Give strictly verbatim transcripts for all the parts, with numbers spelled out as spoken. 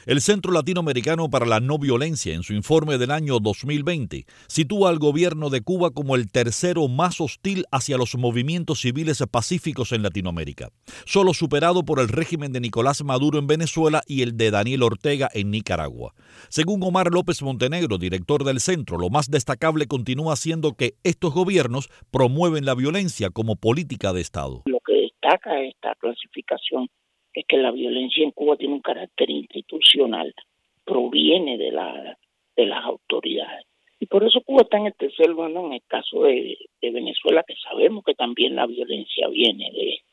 El Centro Latinoamericano para la No Violencia, en su informe del año dos mil veinte, sitúa al gobierno de Cuba como el tercero más hostil hacia los movimientos civiles pacíficos en Latinoamérica, solo superado por el régimen de Nicolás Maduro en Venezuela y el de Daniel Ortega en Nicaragua. Según Omar López Montenegro, director del centro, lo más destacable continúa siendo que estos gobiernos promueven la violencia como política de Estado. Lo que destaca esta clasificación es que la violencia en Cuba tiene un carácter institucional, proviene de, la, de las autoridades. Y por eso Cuba está en el tercer lugar. En el caso de, de Venezuela, que sabemos que también la violencia viene de,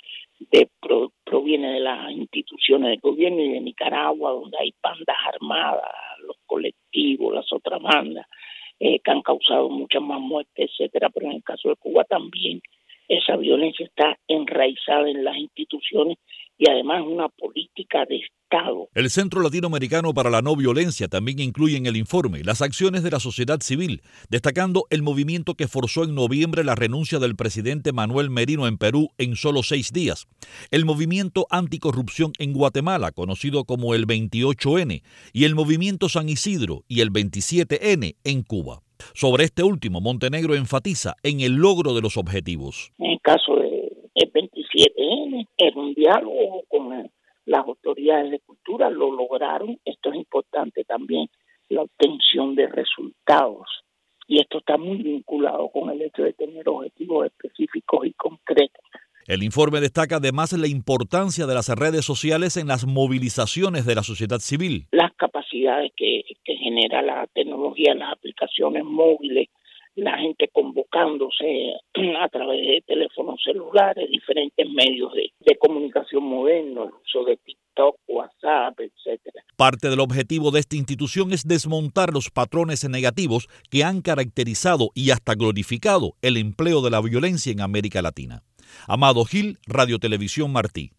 de pro, proviene de las instituciones del gobierno, y de Nicaragua, donde hay bandas armadas, los colectivos, las otras bandas, eh, que han causado muchas más muertes, etcétera. Pero en el caso de Cuba también esa violencia está enraizada en las instituciones y además una política de Estado. El Centro Latinoamericano para la No Violencia también incluye en el informe las acciones de la sociedad civil, destacando el movimiento que forzó en noviembre la renuncia del presidente Manuel Merino en Perú en solo seis días, el movimiento anticorrupción en Guatemala, conocido como el veintiocho ene, y el movimiento San Isidro y el veintisiete ene en Cuba. Sobre este último, Montenegro enfatiza en el logro de los objetivos. En el caso del veintisiete ene, era un diálogo con las autoridades de cultura, lo lograron. Esto es importante también, la obtención de resultados. Y esto está muy vinculado con el hecho de tener objetivos específicos y concretos. El informe destaca además la importancia de las redes sociales en las movilizaciones de la sociedad civil. Las capacidades que, que genera la tecnología, las aplicaciones móviles, la gente convocándose a través de teléfonos celulares, diferentes medios de, de comunicación modernos, el uso de TikTok, WhatsApp, etcétera. Parte del objetivo de esta institución es desmontar los patrones negativos que han caracterizado y hasta glorificado el empleo de la violencia en América Latina. Amado Gil, Radio Televisión Martí.